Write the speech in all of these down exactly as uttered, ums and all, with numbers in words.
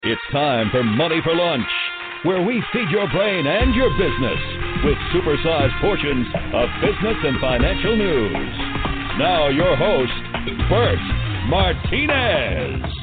It's time for Money for Lunch, where we feed your brain and your business with supersized portions of business and financial news. Now your host, Bert Martinez.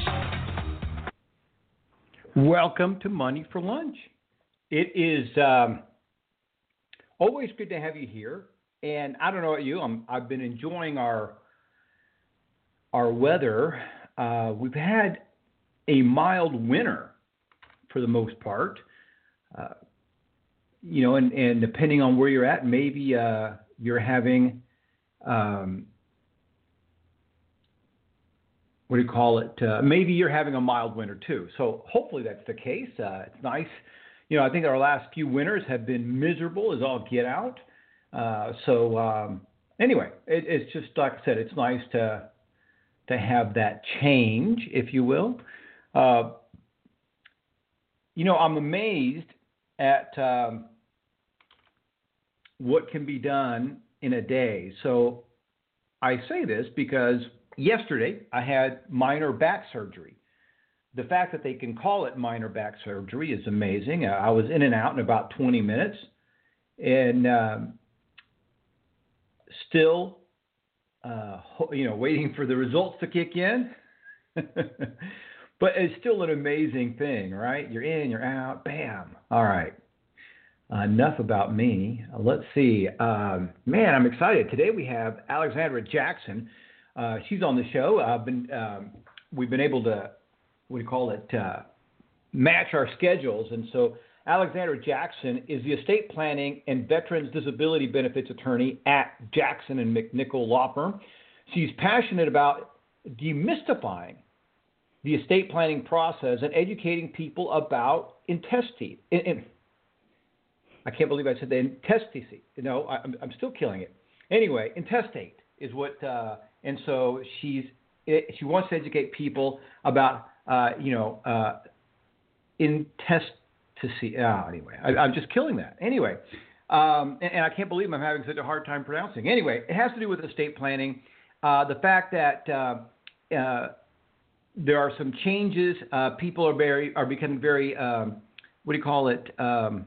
Welcome to Money for Lunch. It is um, always good to have you here. And I don't know about you, I'm, I've been enjoying our our weather. Uh, we've had a mild winter for the most part. Uh, you know, and, and depending on where you're at, maybe uh, you're having, um, what do you call it? Uh, maybe you're having a mild winter too. So hopefully that's the case. Uh, it's nice. You know, I think our last few winters have been miserable as all get out. Uh, so um, anyway, it, it's just like I said, it's nice to to have that change, if you will. Uh, you know, I'm amazed at um, what can be done in a day. So I say this because yesterday I had minor back surgery. The fact that they can call it minor back surgery is amazing. I was in and out in about twenty minutes, and um, still, uh, you know, waiting for the results to kick in. But it's still an amazing thing, right? You're in, you're out, bam. All right. Uh, enough about me. Uh, let's see. Um, man, I'm excited. Today we have Alexandra Jackson. Uh, she's on the show. I've been, um, we've been able to, what do you call it, uh, match our schedules. And so Alexandra Jackson is the estate planning and veterans disability benefits attorney at Jackson and McNichol Law Firm. She's passionate about demystifying the estate planning process and educating people about intestate. In, in, I can't believe I said the intestacy. You know, I, I'm, I'm still killing it. Anyway, intestate is what, uh, and so she's she wants to educate people about, uh, you know, uh, intestacy. Oh, anyway, I, I'm just killing that. Anyway, um, and, and I can't believe I'm having such a hard time pronouncing. Anyway, it has to do with estate planning. Uh, the fact that uh, uh, there are some changes. Uh, people are very are becoming very um, what do you call it? Um,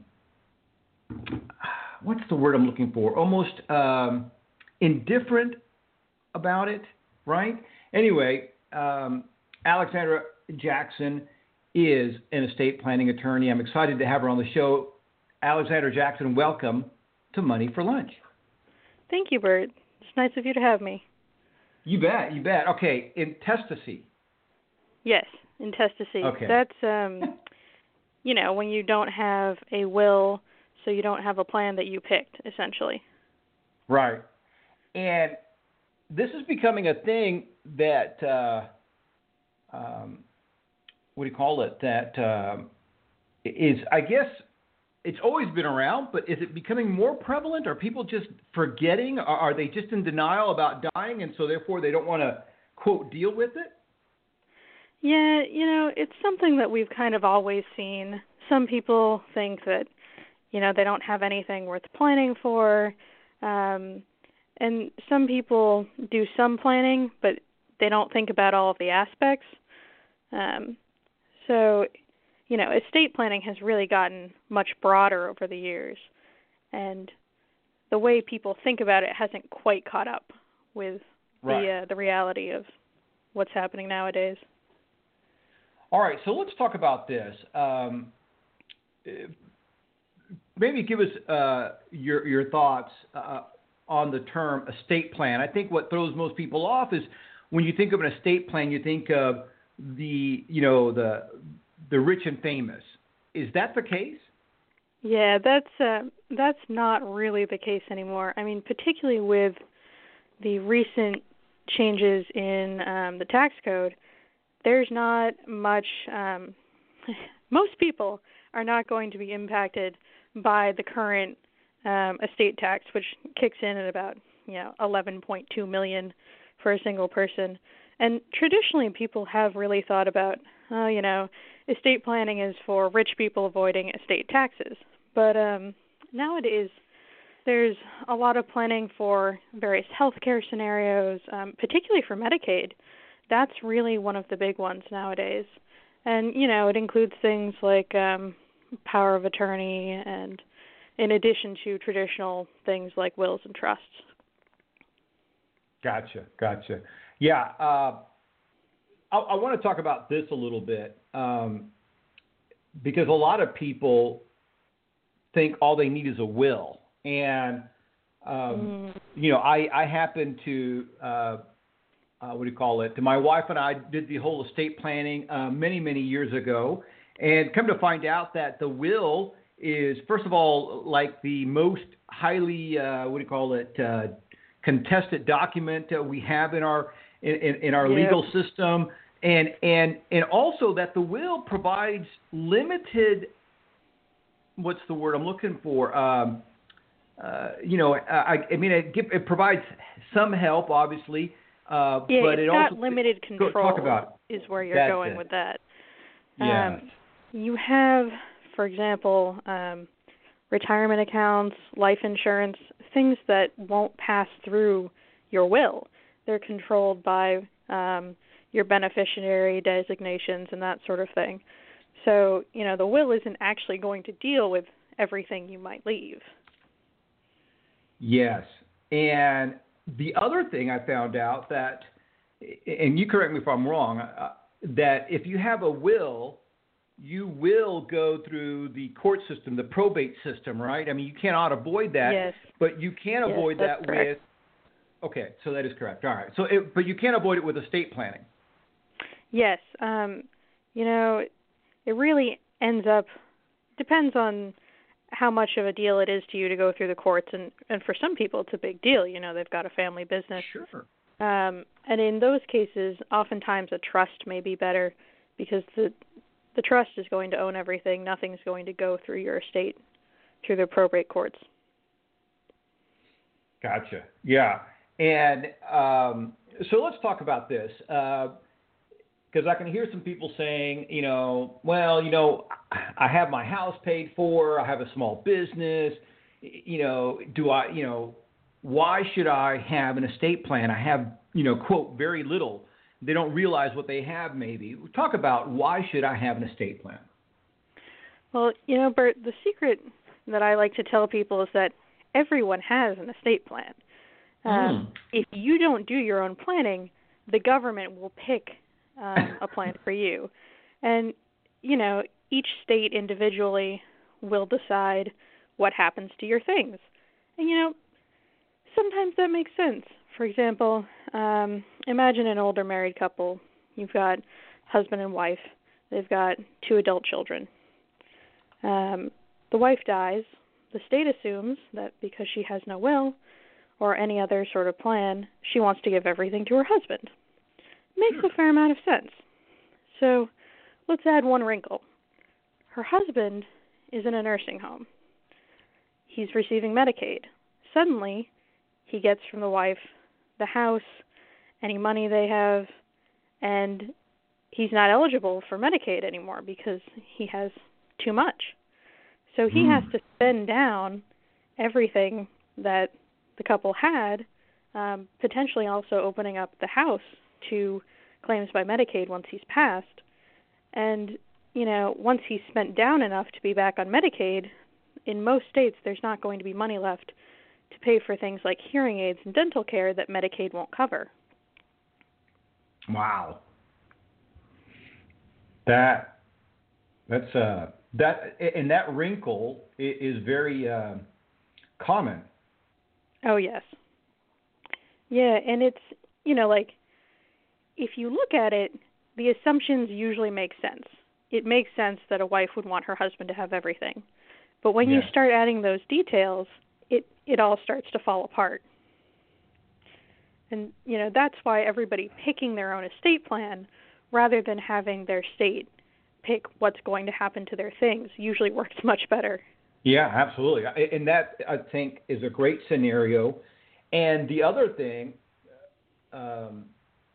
what's the word I'm looking for? Almost um, indifferent about it, right? Anyway, um, Alexandra Jackson is an estate planning attorney. I'm excited to have her on the show. Alexandra Jackson, welcome to Money for Lunch. Thank you, Bert. It's nice of you to have me. You bet, you bet. Okay, intestacy. Yes, intestacy. Okay. That's, um, you know, when you don't have a will, so you don't have a plan that you picked, essentially. Right. And this is becoming a thing that, uh, um, what do you call it, that um, is, I guess, it's always been around, but is it becoming more prevalent? Are people just forgetting? Are, are they just in denial about dying, and so therefore they don't want to, quote, deal with it? Yeah, you know, it's something that we've kind of always seen. Some people think that, you know, they don't have anything worth planning for, um, and some people do some planning, but they don't think about all of the aspects. Um, so, you know, estate planning has really gotten much broader over the years, and the way people think about it hasn't quite caught up with right. the uh, the reality of what's happening nowadays. All right, so let's talk about this. Um, maybe give us uh, your your thoughts uh, on the term estate plan. I think what throws most people off is when you think of an estate plan, you think of the you know the the rich and famous. Is that the case? Yeah, that's uh, that's not really the case anymore. I mean, particularly with the recent changes in um, the tax code. There's not much, um, most people are not going to be impacted by the current um, estate tax, which kicks in at about, you know, eleven point two million dollars for a single person. And traditionally people have really thought about, oh, you know, estate planning is for rich people avoiding estate taxes. But um, nowadays there's a lot of planning for various healthcare scenarios, um, particularly for Medicaid. That's really one of the big ones nowadays. And, you know, it includes things like um, power of attorney and in addition to traditional things like wills and trusts. Gotcha, gotcha. Yeah, uh, I, I want to talk about this a little bit um, because a lot of people think all they need is a will. And, um, mm. you know, I, I happen to, uh, uh, what do you call it? My wife and I did the whole estate planning uh, many, many years ago. And come to find out that the will is, first of all, like the most highly, uh, what do you call it, uh, contested document uh, we have in our in, in, in our yep. legal system. And, and, and also that the will provides limited, what's the word I'm looking for? Um, uh, you know, I, I mean, it, it provides some help, obviously, uh, yeah, but it's it got also limited control. Go, talk about is where you're That's going it. with that. Yeah. Um, you have, for example, um, retirement accounts, life insurance, things that won't pass through your will. They're controlled by um, your beneficiary designations and that sort of thing. So, you know, the will isn't actually going to deal with everything you might leave. Yes. And the other thing I found out that, and you correct me if I'm wrong, uh, that if you have a will, you will go through the court system, the probate system, right? I mean, you cannot avoid that, yes. but you can yes, avoid that's that correct. with, okay, so that is correct. All right. So, it, but you can't avoid it with estate planning. Yes. Um, you know, it really ends up, depends on how much of a deal it is to you to go through the courts. And, and for some people, it's a big deal. You know, they've got a family business. Sure. Um, and in those cases, oftentimes a trust may be better because the the trust is going to own everything. Nothing's going to go through your estate, through the probate courts. Gotcha. Yeah. And um, so let's talk about this. Because uh, I can hear some people saying, you know, well, you know, I have my house paid for. I have a small business. You know, do I, you know, why should I have an estate plan? I have, you know, quote, very little. They don't realize what they have maybe. Talk about why should I have an estate plan? Well, you know, Bert, the secret that I like to tell people is that everyone has an estate plan. Um, mm. If you don't do your own planning, the government will pick um, a plan for you. And, you know, each state individually will decide what happens to your things. And, you know, sometimes that makes sense. For example, um, imagine an older married couple. You've got husband and wife. They've got two adult children. Um, the wife dies. The state assumes that because she has no will or any other sort of plan, she wants to give everything to her husband. Makes a fair amount of sense. So let's add one wrinkle. Her husband is in a nursing home. He's receiving Medicaid. Suddenly, he gets from the wife the house, any money they have, and he's not eligible for Medicaid anymore because he has too much. So he mm. has to spend down everything that the couple had, um, potentially also opening up the house to claims by Medicaid once he's passed. And, you know, once he's spent down enough to be back on Medicaid, in most states there's not going to be money left to pay for things like hearing aids and dental care that Medicaid won't cover. Wow. That that's uh that and that wrinkle is very uh, common. Oh yes. Yeah, and it's, you know, like if you look at it, the assumptions usually make sense. It makes sense that a wife would want her husband to have everything. But when yes. you start adding those details, it, it all starts to fall apart. And, you know, that's why everybody picking their own estate plan rather than having their state pick what's going to happen to their things usually works much better. Yeah, absolutely. And that, I think, is a great scenario. And the other thing um,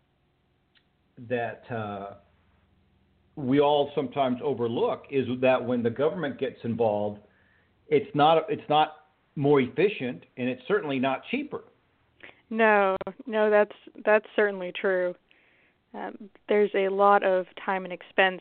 that uh, we all sometimes overlook is that when the government gets involved, it's not it's not more efficient, and it's certainly not cheaper. No, no, that's that's certainly true. Um, there's a lot of time and expense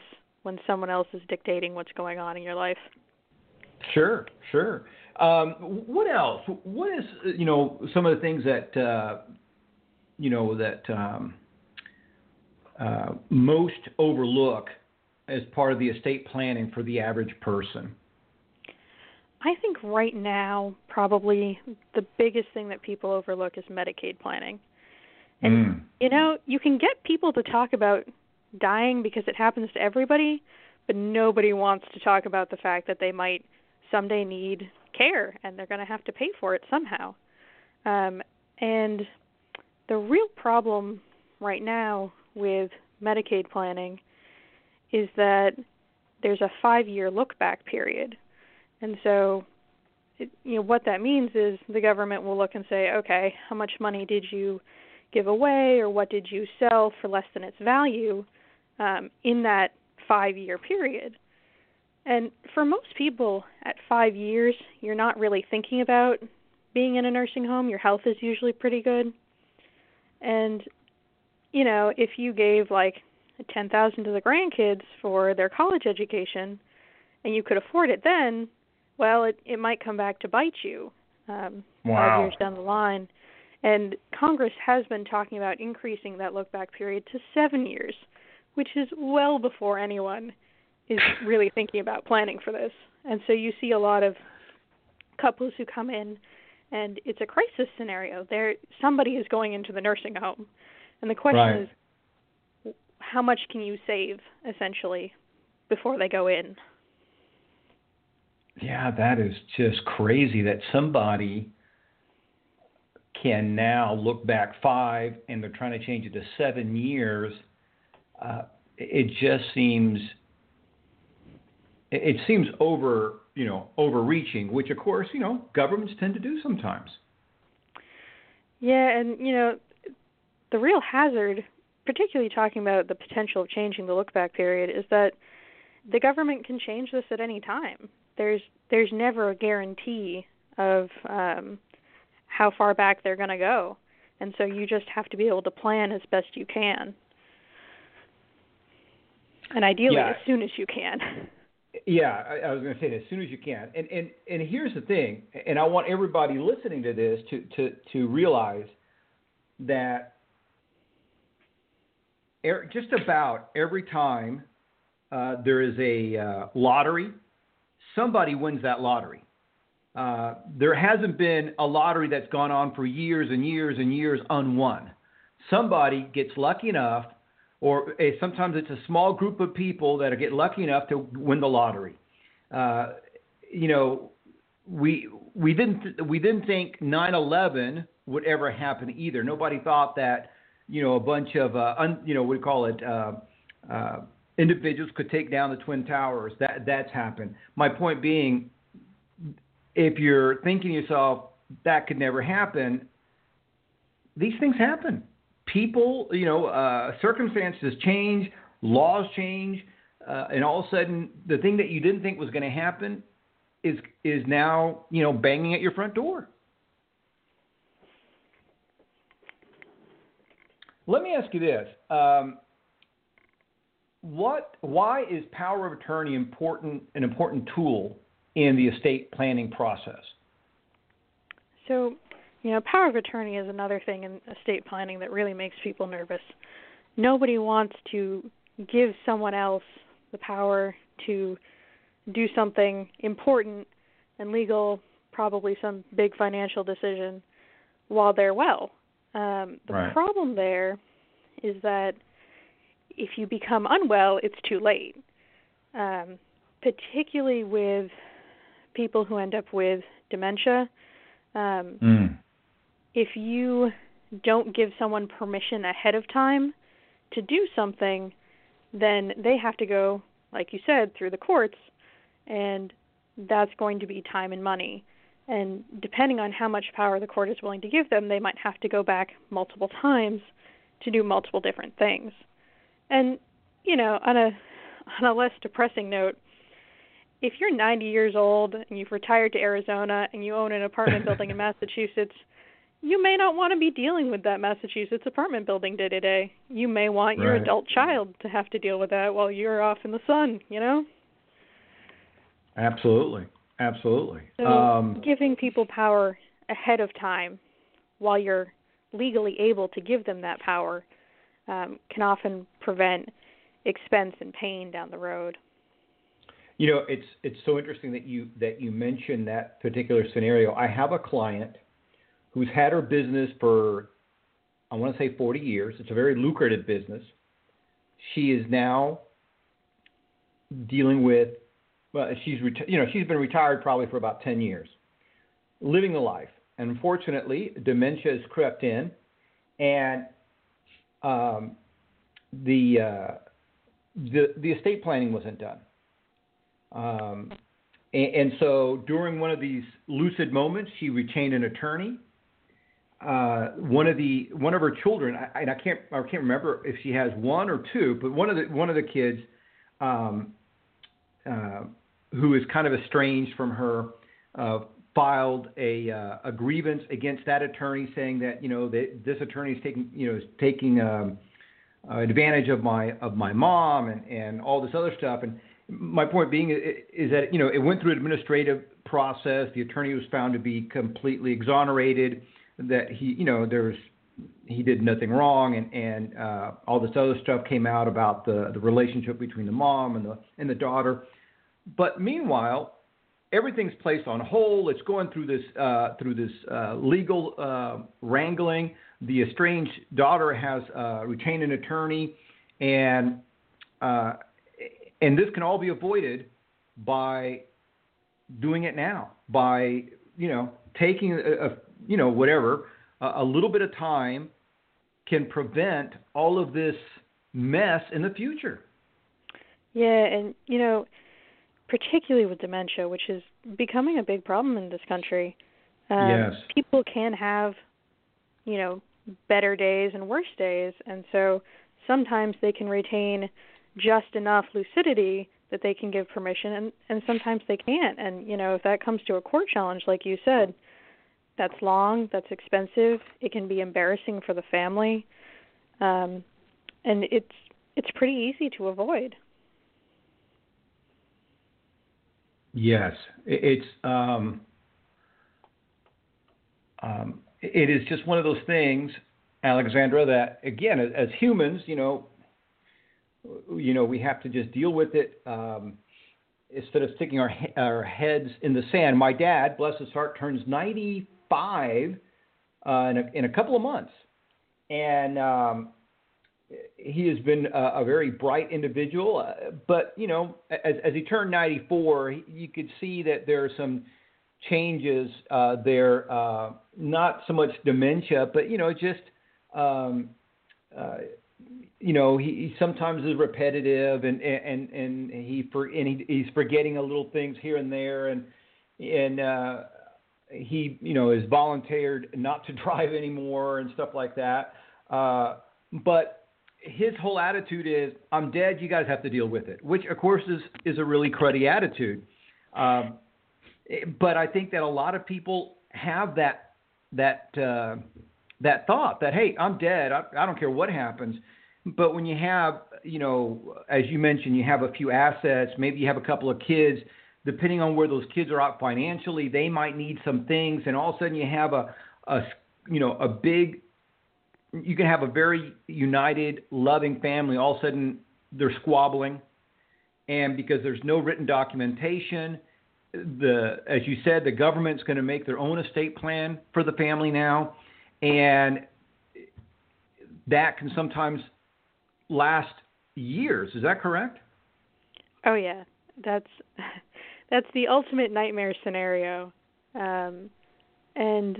when someone else is dictating what's going on in your life. Sure, sure. Um, what else? What is, you know, some of the things that, uh, you know, that um, uh, most overlook as part of the estate planning for the average person? I think right now, probably the biggest thing that people overlook is Medicaid planning. And, mm. you know, you can get people to talk about dying because it happens to everybody, but nobody wants to talk about the fact that they might someday need care and they're going to have to pay for it somehow. Um, and the real problem right now with Medicaid planning is that there's a five-year look-back period. And so, it, you know, what that means is the government will look and say, okay, how much money did you give away or what did you sell for less than its value um, in that five-year period? And for most people, at five years, you're not really thinking about being in a nursing home. Your health is usually pretty good. And, you know, if you gave like ten thousand dollars to the grandkids for their college education and you could afford it then, well, it, it might come back to bite you um, wow. five years down the line. And Congress has been talking about increasing that look-back period to seven years, which is well before anyone is really thinking about planning for this. And so you see a lot of couples who come in, and it's a crisis scenario. There, somebody is going into the nursing home, and the question right. is, how much can you save, essentially, before they go in? Yeah, that is just crazy that somebody can now look back five and they're trying to change it to seven years. Uh, it just seems, it seems over, you know, overreaching, which of course, you know, governments tend to do sometimes. Yeah, and, you know, the real hazard, particularly talking about the potential of changing the look-back period, is that the government can change this at any time. There's there's never a guarantee of um, how far back they're going to go. And so you just have to be able to plan as best you can. And ideally yeah. as soon as you can. Yeah, I, I was going to say that as soon as you can. And, and and here's the thing, and I want everybody listening to this to, to, to realize that er, just about every time uh, there is a uh, lottery, somebody wins that lottery. Uh, there hasn't been a lottery that's gone on for years and years and years unwon. Somebody gets lucky enough, or uh, sometimes it's a small group of people that get lucky enough to win the lottery. Uh, you know, we we didn't we didn't think nine eleven would ever happen either. Nobody thought that, you know, a bunch of uh, un, you know what do you call it uh, uh, individuals could take down the Twin Towers. That that's happened. My point being, if you're thinking to yourself, that could never happen, these things happen. People, you know, uh, circumstances change, laws change, uh, and all of a sudden, the thing that you didn't think was going to happen is is now, you know, banging at your front door. Let me ask you this. Um, what, why is power of attorney important, an important tool in the estate planning process? So, you know, power of attorney is another thing in estate planning that really makes people nervous. Nobody wants to give someone else the power to do something important and legal, probably some big financial decision, while they're well. Um, the right. problem there is that if you become unwell, it's too late, um, particularly with people who end up with dementia. Um, mm. If you don't give someone permission ahead of time to do something, then they have to go, like you said, through the courts, and that's going to be time and money. And depending on how much power the court is willing to give them, they might have to go back multiple times to do multiple different things. And, you know, on a on a less depressing note, if you're ninety years old and you've retired to Arizona and you own an apartment building in Massachusetts, you may not want to be dealing with that Massachusetts apartment building day to day. You may want your Right. adult child to have to deal with that while you're off in the sun, you know? Absolutely. Absolutely. So Um, giving people power ahead of time while you're legally able to give them that power um, can often prevent expense and pain down the road. You know, it's it's so interesting that you that you mentioned that particular scenario. I have a client who's had her business for, I want to say forty years. It's a very lucrative business. She is now dealing with, well, she's reti- you know she's been retired probably for about ten years, living the life. And unfortunately, dementia has crept in, and um, the uh, the the estate planning wasn't done. Um, and, and so during one of these lucid moments, she retained an attorney. Uh, one of the one of her children, I, I can't I can't remember if she has one or two, but one of the one of the kids, um, uh, who is kind of estranged from her, uh, filed a uh, a grievance against that attorney, saying that you know that this attorney is taking you know is taking um, uh, advantage of my of my mom and, and all this other stuff. And my point being is that, you know, it went through an administrative process. The attorney was found to be completely exonerated, that he, you know, there's, he did nothing wrong. And, and uh, all this other stuff came out about the, the relationship between the mom and the, and the daughter. But meanwhile, everything's placed on hold. It's going through this, uh, through this uh, legal uh, wrangling. The estranged daughter has uh, retained an attorney, and uh, And this can all be avoided by doing it now, by, you know, taking, a, a you know, whatever, a, a little bit of time can prevent all of this mess in the future. Yeah, and, you know, particularly with dementia, which is becoming a big problem in this country, um, Yes. people can have, you know, better days and worse days, and so sometimes they can retain just enough lucidity that they can give permission, and, and sometimes they can't. And, you know, if that comes to a court challenge, like you said, that's long, that's expensive, it can be embarrassing for the family, um, and it's it's pretty easy to avoid. Yes, it's um, um, it is just one of those things, Alexandra, that, again, as humans, you know, you know, we have to just deal with it um, instead of sticking our our heads in the sand. My dad, bless his heart, turns ninety-five uh, in, a, in a couple of months. And um, he has been a, a very bright individual. Uh, but, you know, as, as he turned ninety-four, he, you could see that there are some changes uh, there, uh, not so much dementia, but, you know, just um, uh, you know, he, he sometimes is repetitive, and and and he for and he, he's forgetting a little things here and there, and and uh, he you know is volunteered not to drive anymore and stuff like that. Uh, but his whole attitude is, "I'm dead. You guys have to deal with it," which of course is is a really cruddy attitude. Um, but I think that a lot of people have that that uh, that thought that, hey, I'm dead. I, I don't care what happens. But when you have, you know, as you mentioned, you have a few assets, maybe you have a couple of kids, depending on where those kids are at financially, they might need some things. And all of a sudden you have a, a you know, a big, you can have a very united, loving family. All of a sudden they're squabbling. And because there's no written documentation, the, as you said, the government's going to make their own estate plan for the family now. And that can sometimes last years. Is that correct? Oh yeah, that's that's the ultimate nightmare scenario. Um, and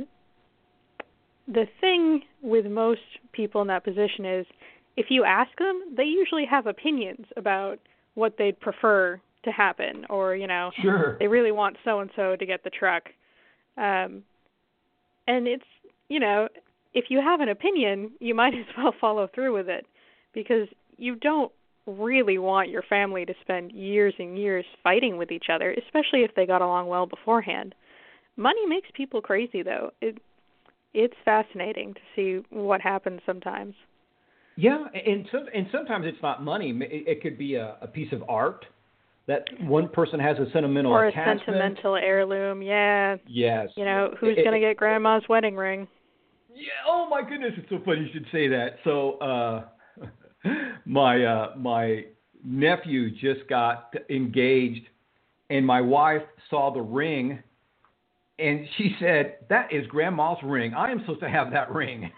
the thing with most people in that position is, if you ask them, they usually have opinions about what they'd prefer to happen, or you know, sure. they really want so and so to get the truck. Um, and it's you know, if you have an opinion, you might as well follow through with it, because you don't really want your family to spend years and years fighting with each other, especially if they got along well beforehand. Money makes people crazy, though. It it's fascinating to see what happens sometimes. Yeah, and so, and sometimes it's not money. It, it could be a, a piece of art that one person has a sentimental or attachment. a sentimental heirloom. Yeah. Yes. You know, who's going to get grandma's wedding ring? Yeah. Oh my goodness, it's so funny you should say that. So, uh, my uh, my nephew just got engaged, and my wife saw the ring, and she said, "That is grandma's ring. I am supposed to have that ring."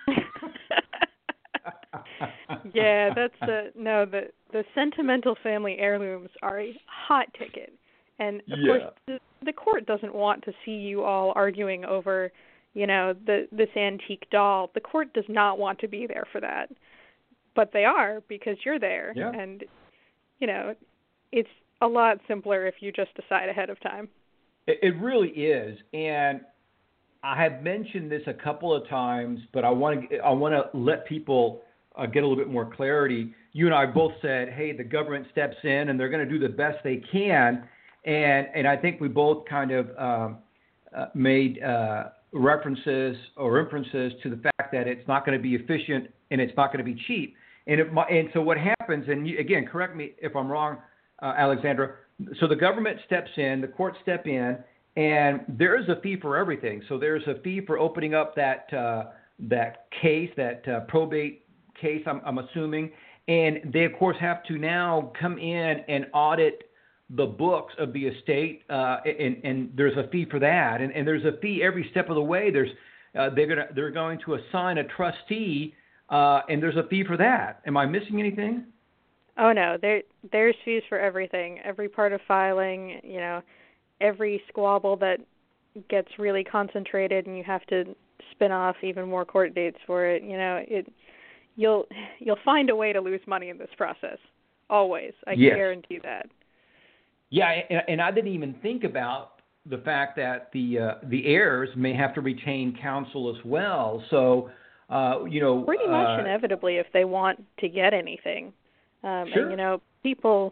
Yeah, that's the no the the sentimental family heirlooms are a hot ticket, and of yeah. course the, the court doesn't want to see you all arguing over, you know, the this antique doll. The court does not want to be there for that, but they are because you're there, yeah. and you know, it's a lot simpler if you just decide ahead of time. It, it really is, and I have mentioned this a couple of times, but I want to I want to let people uh, get a little bit more clarity. You and I both said, "Hey, the government steps in, and they're going to do the best they can," and and I think we both kind of um, uh, made uh, references or inferences to the fact that it's not going to be efficient and it's not going to be cheap. And it, and so what happens? And you, again, correct me if I'm wrong, uh, Alexandra. So the government steps in, the courts step in. And there is a fee for everything. So there's a fee for opening up that uh, that case, that uh, probate case, I'm, I'm assuming. And they, of course, have to now come in and audit the books of the estate, uh, and, and there's a fee for that. And, and there's a fee every step of the way. There's uh, they're gonna they're going to assign a trustee, uh, and there's a fee for that. Am I missing anything? Oh no, there there's fees for everything. Every part of filing, you know. Every squabble that gets really concentrated and you have to spin off even more court dates for it, you know, it you'll you'll find a way to lose money in this process. Always. I can yes. guarantee that. Yeah, and, and I didn't even think about the fact that the uh, the heirs may have to retain counsel as well. So, uh, you know, pretty much uh, inevitably if they want to get anything. Um, sure. And, you know, people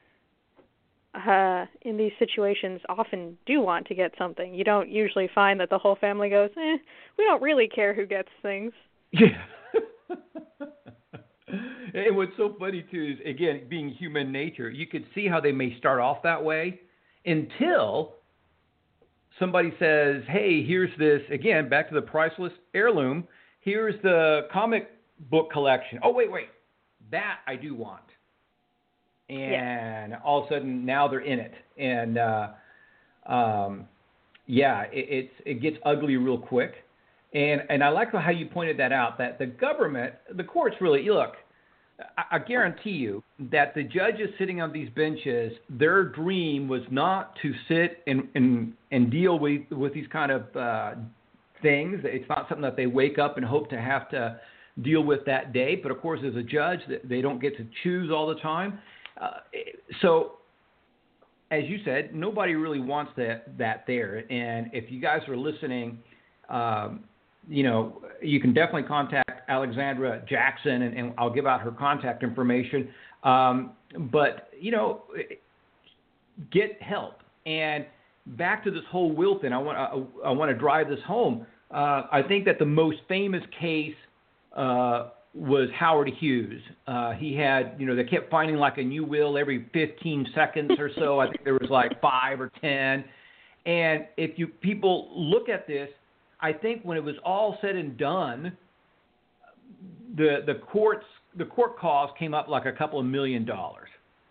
Uh, in these situations often do want to get something. You don't usually find that the whole family goes, eh, we don't really care who gets things. Yeah. And what's so funny, too, is, again, being human nature, you could see how they may start off that way until somebody says, hey, here's this, again, back to the priceless heirloom, here's the comic book collection. Oh, wait, wait, that I do want. And yeah. all of a sudden now they're in it. And, uh, um, yeah, it, it's, it gets ugly real quick. And, and I like how you pointed that out, that the government, the courts really, look, I, I guarantee you that the judges sitting on these benches, their dream was not to sit and, and, and deal with, with these kind of uh, things. It's not something that they wake up and hope to have to deal with that day. But, of course, as a judge, they don't get to choose all the time. Uh, so, as you said, nobody really wants that, that there. And if you guys are listening, um, you know, you can definitely contact Alexandra Jackson, and, and I'll give out her contact information. Um, but, you know, get help. And back to this whole will thing, I want, I, I want to drive this home. Uh, I think that the most famous case uh was Howard Hughes. Uh, he had, you know, they kept finding like a new will every fifteen seconds or so. I think there was like five or ten. And if you people look at this, I think when it was all said and done, the the courts the court costs came up like a couple of million dollars.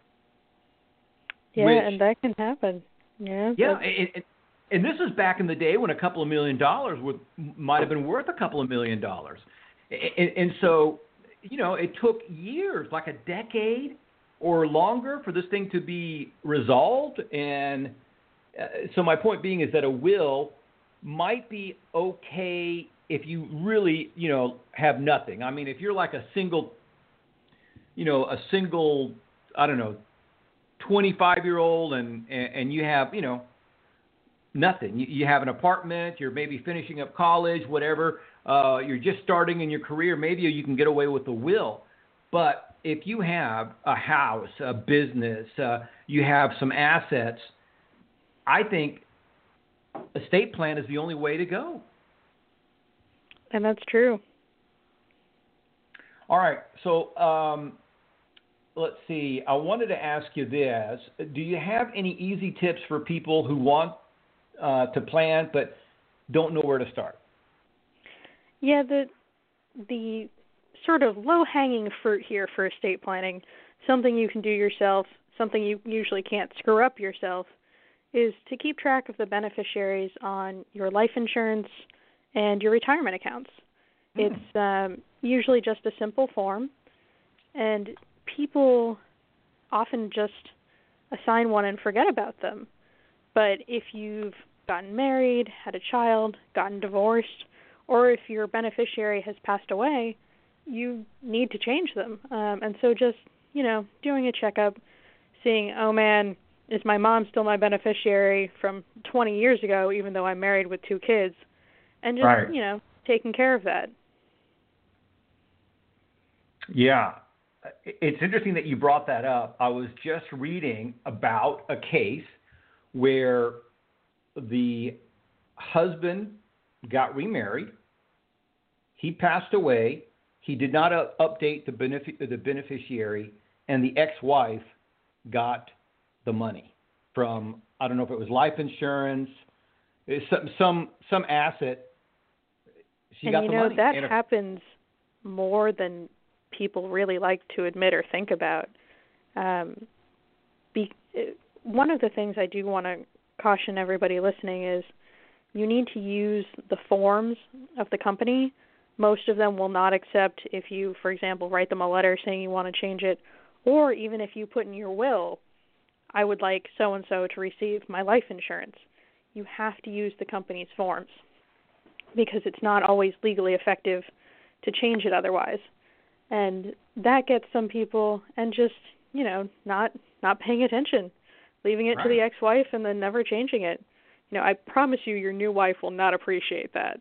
Yeah, which, and that can happen. Yeah. Yeah, and, and, and this is back in the day when a couple of million dollars would might have been worth a couple of million dollars. And, and so, you know, it took years, like a decade or longer, for this thing to be resolved. And uh, so my point being is that a will might be okay if you really, you know, have nothing. I mean, if you're like a single, you know, a single, I don't know, twenty-five-year-old and, and, and you have, you know, nothing. You, you have an apartment, you're maybe finishing up college, whatever. Uh, you're just starting in your career, maybe you can get away with a will. But if you have a house, a business, uh, you have some assets, I think estate plan is the only way to go. And that's true. All right. So um, let's see. I wanted to ask you this. Do you have any easy tips for people who want uh, to plan but don't know where to start? Yeah, the the sort of low-hanging fruit here for estate planning, something you can do yourself, something you usually can't screw up yourself, is to keep track of the beneficiaries on your life insurance and your retirement accounts. Mm. It's um, usually just a simple form, and people often just assign one and forget about them. But if you've gotten married, had a child, gotten divorced, or if your beneficiary has passed away, you need to change them. Um, and so just, you know, doing a checkup, seeing, oh man, is my mom still my beneficiary from twenty years ago, even though I'm married with two kids? And just, right. you know, taking care of that. Yeah. It's interesting that you brought that up. I was just reading about a case where the husband got remarried. He passed away. He did not uh, update the, benefic- the beneficiary, and the ex-wife got the money from, I don't know if it was life insurance, some some, some asset. She and got you the know, money. that and happens more than people really like to admit or think about. Um, be, one of the things I do want to caution everybody listening is you need to use the forms of the company. Most of them will not accept if you, for example, write them a letter saying you want to change it, or even if you put in your will, I would like so-and-so to receive my life insurance. You have to use the company's forms because it's not always legally effective to change it otherwise. And that gets some people and just, you know, not not paying attention, leaving it right. to the ex-wife and then never changing it. You know, I promise you your new wife will not appreciate that.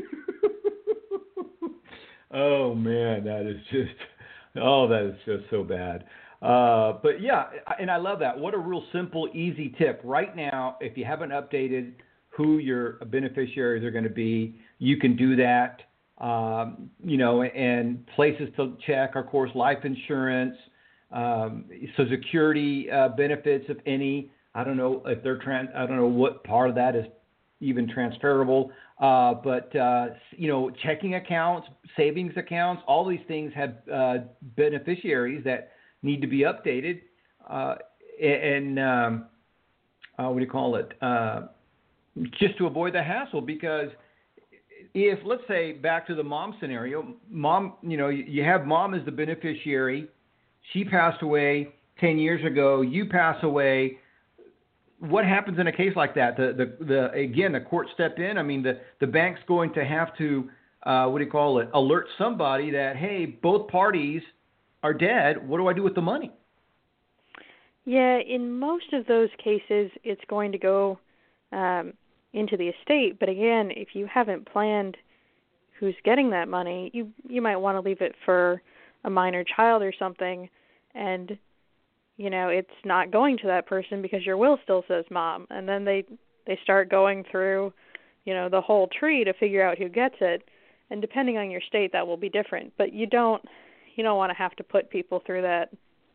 Oh, man, that is just, oh, that is just so bad. Uh, but, yeah, and I love that. What a real simple, easy tip. Right now, if you haven't updated who your beneficiaries are going to be, you can do that. Um, you know, and places to check, of course, life insurance, um, Social Security uh, benefits, if any. I don't know if they're trans. I don't know what part of that is even transferable. Uh, but uh, you know, checking accounts, savings accounts, all these things have uh, beneficiaries that need to be updated. Uh, and um, uh, what do you call it? Uh, just to avoid the hassle, because if, let's say, back to the mom scenario, mom, you know, you have mom as the beneficiary. She passed away ten years ago. You pass away. What happens in a case like that? The, the, the again, the court stepped in. I mean, the, the bank's going to have to, uh, what do you call it, alert somebody that, hey, both parties are dead. What do I do with the money? Yeah, in most of those cases, it's going to go um, into the estate. But again, if you haven't planned who's getting that money, you you might want to leave it for a minor child or something, and you know it's not going to that person because your will still says mom, and then they they start going through, you know, the whole tree to figure out who gets it, and depending on your state, that will be different. But you don't you don't want to have to put people through that.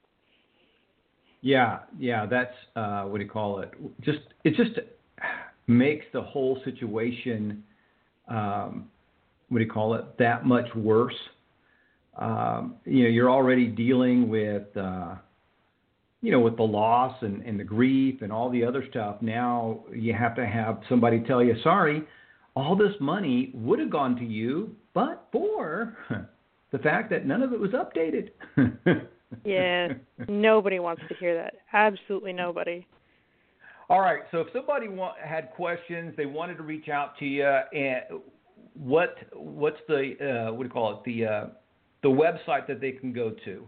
Yeah, yeah, that's uh, what do you call it? Just it just makes the whole situation, um, what do you call it, that much worse. Um, you know, you're already dealing with, uh, you know, with the loss and, and the grief and all the other stuff. Now you have to have somebody tell you, sorry, all this money would have gone to you, but for the fact that none of it was updated. Yeah, nobody wants to hear that. Absolutely nobody. All right, so if somebody want, had questions, they wanted to reach out to you, and what what's the uh, what do you call it the uh, the website that they can go to?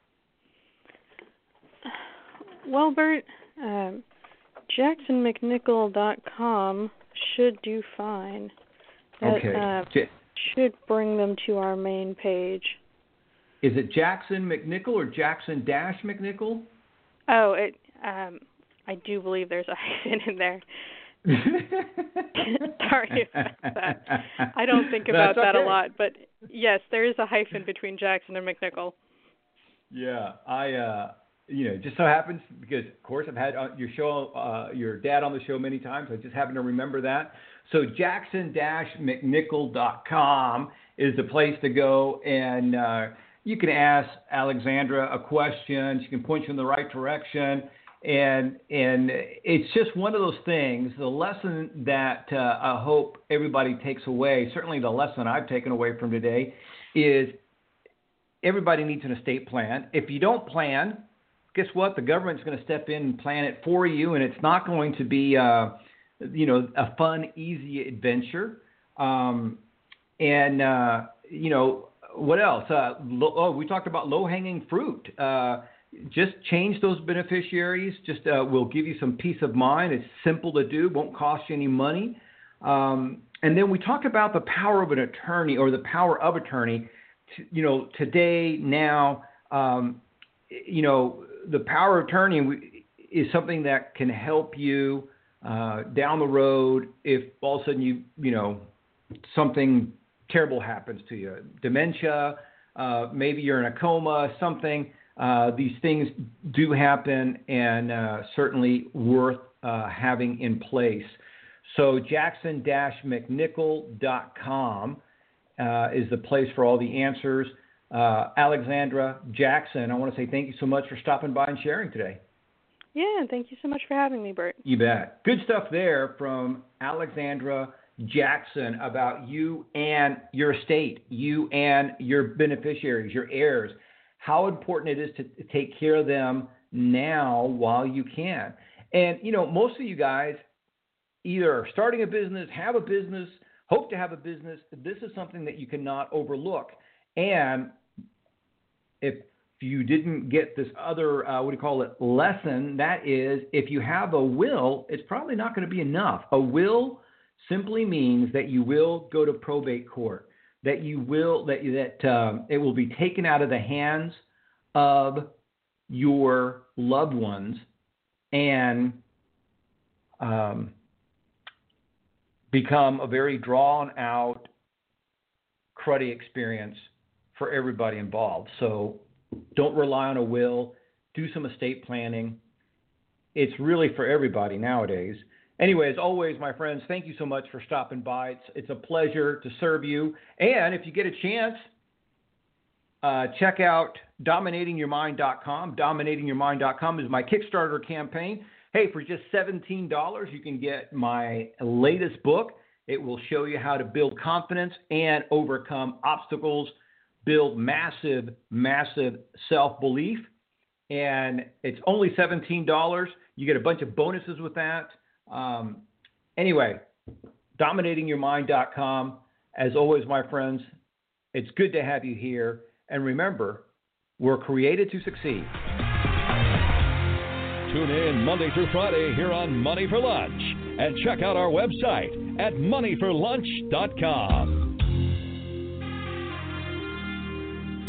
Well, Bert, um, Jackson McNichol dot com should do fine. That, okay. Uh, J- should bring them to our main page. Is it Jackson McNichol or Jackson Dash McNichol? Oh, it. Um, I do believe there's a hyphen in there. Sorry about that. I don't think about That's that okay. a lot, but yes, there is a hyphen between Jackson and McNichol. Yeah, I, uh, you know, just so happens because, of course, I've had your show, uh, your dad on the show many times. I just happen to remember that. So Jackson McNichol dot com is the place to go, and uh, you can ask Alexandra a question. She can point you in the right direction. And and it's just one of those things, the lesson that uh, I hope everybody takes away, certainly the lesson I've taken away from today, is everybody needs an estate plan. If you don't plan, guess what? The government's going to step in and plan it for you, and it's not going to be, uh, you know, a fun, easy adventure. Um, and, uh, you know, what else? Uh, lo- oh, we talked about low-hanging fruit. Uh Just change those beneficiaries. Just uh, will give you some peace of mind. It's simple to do. Won't cost you any money. Um, and then we talk about the power of an attorney or the power of attorney. To, you know, today, now, um, you know, the power of attorney is something that can help you uh, down the road if all of a sudden you, you know, something terrible happens to you. Dementia, uh, maybe you're in a coma, something. Uh, these things do happen and uh, certainly worth uh, having in place. So Jackson McNichol dot com uh, is the place for all the answers. Uh, Alexandra Jackson, I want to say thank you so much for stopping by and sharing today. Yeah, thank you so much for having me, Bert. You bet. Good stuff there from Alexandra Jackson about you and your estate, you and your beneficiaries, your heirs. How important it is to take care of them now while you can. And, you know, most of you guys either are starting a business, have a business, hope to have a business. This is something that you cannot overlook. And if you didn't get this other, uh, what do you call it, lesson, that is, if you have a will, it's probably not going to be enough. A will simply means that you will go to probate court. That you will, that that um, it will be taken out of the hands of your loved ones and um, become a very drawn out, cruddy experience for everybody involved. So don't rely on a will. Do some estate planning. It's really for everybody nowadays. Anyway, as always, my friends, thank you so much for stopping by. It's, it's a pleasure to serve you. And if you get a chance, uh, check out dominating your mind dot com. dominating your mind dot com is my Kickstarter campaign. Hey, for just seventeen dollars, you can get my latest book. It will show you how to build confidence and overcome obstacles, build massive, massive self-belief. And it's only seventeen dollars. You get a bunch of bonuses with that. Um, anyway, dominating your mind dot com. As always, my friends, it's good to have you here. And remember, we're created to succeed. Tune in Monday through Friday here on Money for Lunch and check out our website at money for lunch dot com.